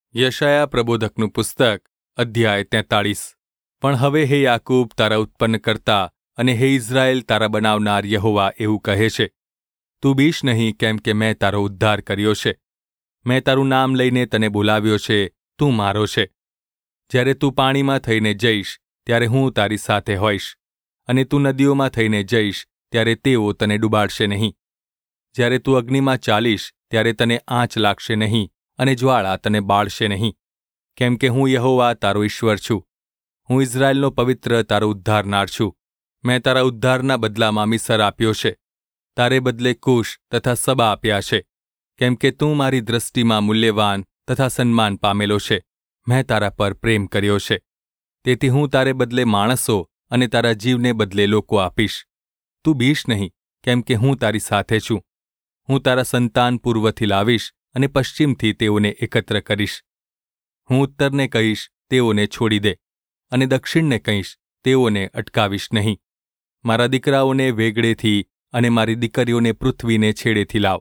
યશાયા પ્રબોધકનું પુસ્તક અધ્યાય 43। પણ હવે હે યાકૂબ તારા ઉત્પન્ન કરતા અને હે ઇઝરાયેલ તારા બનાવનાર યહોવા એવું કહે છે, તું બીશ નહીં, કેમ કે મેં તારો ઉદ્ધાર કર્યો છે. મેં તારું નામ લઈને તને બોલાવ્યો છે, તું મારો છે. જ્યારે તું પાણીમાં થઈને જઈશ ત્યારે હું તારી સાથે હોઈશ, અને તું નદીઓમાં થઈને જઈશ ત્યારે તેઓ તને ડૂબાડશે નહીં. જ્યારે તું અગ્નિમાં ચાલીશ ત્યારે તને આંચ લાગશે નહીં, અને જ્વાળા તને બાળશે નહીં. કેમ કે હું યહોવા તારો ઈશ્વર છું, હું ઇઝરાયેલનો પવિત્ર તારો ઉદ્ધારનાર છું. મેં તારા ઉદ્ધારના બદલામાં મિસર આપ્યો છે, તારે બદલે કુશ તથા સબા આપ્યા છે. કેમ કે તું મારી દ્રષ્ટિમાં મૂલ્યવાન તથા સન્માન પામેલો છે, મેં તારા પર પ્રેમ કર્યો છે. તેથી હું તારે બદલે માણસો અને તારા જીવને બદલે લોકો આપીશ. તું બીશ નહીં, કેમ કે હું તારી સાથે છું. હું તારા સંતાન પૂર્વથી લાવીશ અને પશ્ચિમથી તેઓને એકત્ર કરીશ. હું ઉત્તરને કહીશ, તેઓને છોડી દે, અને દક્ષિણને કહીશ, તેઓને અટકાવીશ નહીં. મારા દીકરાઓને વેગળેથી અને મારી દીકરીઓને પૃથ્વીને છેડેથી લાવ.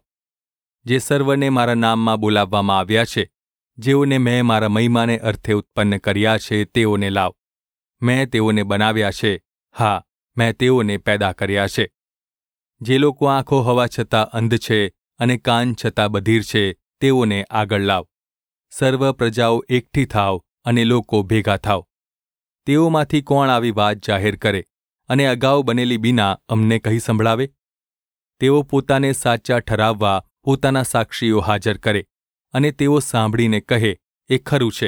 જે સર્વને મારા નામમાં બોલાવવામાં આવ્યા છે, જેઓને મેં મારા મહિમાને અર્થે ઉત્પન્ન કર્યા છે, તેઓને લાવ. મેં તેઓને બનાવ્યા છે, હા, મેં તેઓને પેદા કર્યા છે. જે લોકો આંખો હોવા છતાં અંધ છે અને કાન છતાં બધિર છે, તેઓને આગળ લાવ. સર્વ પ્રજાઓ એકઠી થાવ અને લોકો ભેગા થાવ. તેઓમાંથી કોણ આવી વાત જાહેર કરે અને અગાઉ બનેલી બીના અમને કહી સંભળાવે? તેઓ પોતાને સાચા ઠરાવવા પોતાના સાક્ષીઓ હાજર કરે, અને તેઓ સાંભળીને કહે, એ ખરું છે.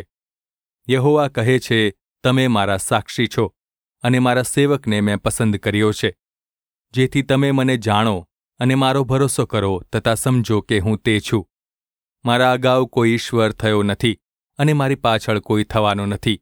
યહોવા કહે છે, તમે મારા સાક્ષી છો, અને મારા સેવકને મેં પસંદ કર્યો છે, જેથી તમે મને જાણો અને મારો ભરોસો કરો તથા સમજો કે હું તે છું. મારા અગાઉ કોઈ ઈશ્વર થયો નથી, અને મારી પાછળ કોઈ થવાનો નથી.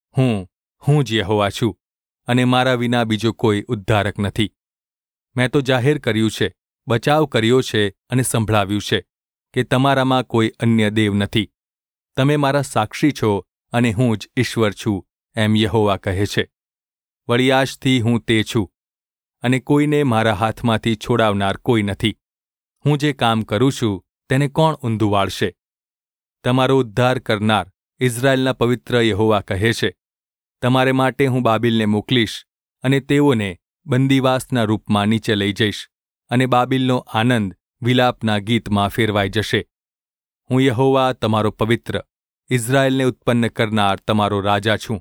હું જ યહોવા છું, અને મારા વિના બીજો કોઈ ઉદ્ધારક નથી. મેં તો જાહેર કર્યું છે, બચાવ કર્યો છે અને સંભળાવ્યું છે કે તમારામાં કોઈ અન્ય દેવ નથી. તમે મારા સાક્ષી છો, અને હું જ ઈશ્વર છું, એમ યહોવા કહે છે. વળી આજથી હું તે છું, અને કોઈને મારા હાથમાંથી છોડાવનાર કોઈ નથી. હું જે કામ કરું છું તેને કોણ ઊંધું વાળશે? તમારો ઉદ્ધાર કરનાર ઇઝરાયેલના પવિત્ર યહોવા કહે છે, તમારે માટે હું બાબિલને મોકલીશ, અને તેઓને બંદીવાસના રૂપમાં નીચે લઈ જઈશ, અને બાબિલનો આનંદ વિલાપના ગીતમાં ફેરવાઈ જશે. હું યહોવા તમારો પવિત્ર, ઇઝરાયેલને ઉત્પન્ન કરનાર તમારો રાજા છું.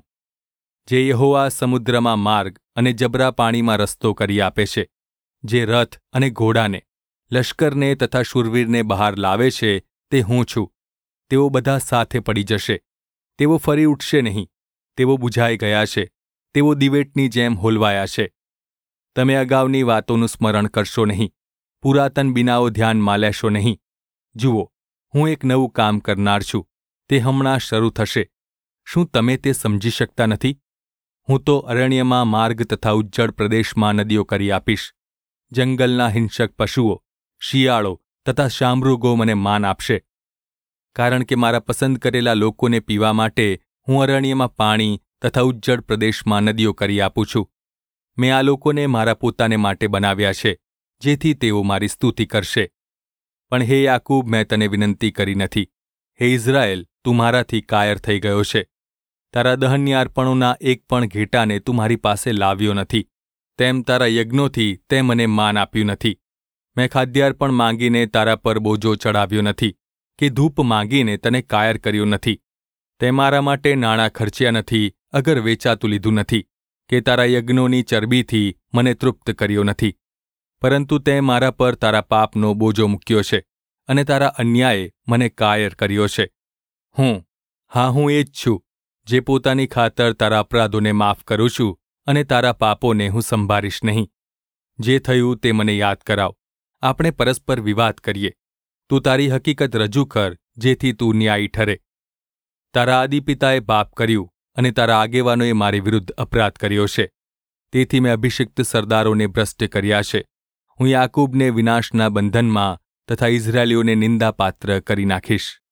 જે યહોવા સમુદ્રમાં માર્ગ અને જબરા પાણીમાં રસ્તો કરી આપે છે, જે રથ અને ઘોડાને, લશ્કરને તથા શૂરવીરને બહાર લાવે છે, તે હું છું. તેઓ બધા સાથે પડી જશે, તેઓ ફરી ઉઠશે નહીં. તેઓ બુઝાઈ ગયા છે, તેઓ દિવેટની જેમ હોલવાયા છે. તમે અગાઉની વાતોનું સ્મરણ કરશો નહીં, પુરાતન બીનાઓ ધ્યાનમાં લેશો નહીં. જુઓ, હું એક નવું કામ કરનાર છું, તે હમણાં શરૂ થશે. શું તમે તે સમજી શકતા નથી? હું તો અરણ્યમાં માર્ગ તથા ઉજ્જડ પ્રદેશમાં નદીઓ કરી આપીશ. જંગલના હિંસક પશુઓ, શિયાળો તથા શામૃગો મને માન આપશે. કારણ કે મારા પસંદ કરેલા લોકોને પીવા માટે હું અરણ્યમાં પાણી તથા ઉજ્જડ પ્રદેશમાં નદીઓ કરી આપું છું. મેં આ લોકોને મારા પોતાને માટે બનાવ્યા છે, જેથી તેઓ મારી સ્તુતિ કરશે. પણ હે યાકૂબ, મેં તને વિનંતી કરી નથી. હે ઇઝરાયેલ, તું મારાથી કાયર થઈ ગયો છે. તારા દહનની અર્પણોના એક પણ ઘેટાને તું મારી પાસે લાવ્યો નથી. તેમ તારા યજ્ઞોથી તે મને માન આપ્યું નથી. મેં ખાદ્યાર્પણ માંગીને તારા પર બોજો ચડાવ્યો નથી, કે ધૂપ માંગીને તને કાયર કર્યો નથી. તે મારા માટે નાણાં ખર્ચ્યા નથી, અગર વેચાતું લીધું નથી, કે તારા યજ્ઞોની ચરબીથી મને તૃપ્ત કર્યો નથી. પરંતુ તે મારા પર તારા પાપનો બોજો મૂક્યો છે, અને તારા અન્યાયે મને કાયર કર્યો છે. હું એ જ છું, જે પોતાની ખાતર તારા અપરાધોને માફ કરું છું, અને તારા પાપોને હું સંભાળીશ નહીં. જે થયું તે મને યાદ કરાવ, આપણે પરસ્પર વિવાદ કરીએ. તું તારી હકીકત રજૂ કર, જેથી તું ન્યાયી ઠરે. તારા આદિપિતાએ પાપ કર્યું, અને તારા આગેવાનોએ મારી વિરુદ્ધ અપરાધ કર્યો છે. તેથી મેં અભિષિક્ત સરદારોને ભ્રષ્ટ કર્યા છે. હું યાકૂબને વિનાશના બંધનમાં તથા ઇઝરાયેલીઓને નિંદાપાત્ર કરી નાખીશ.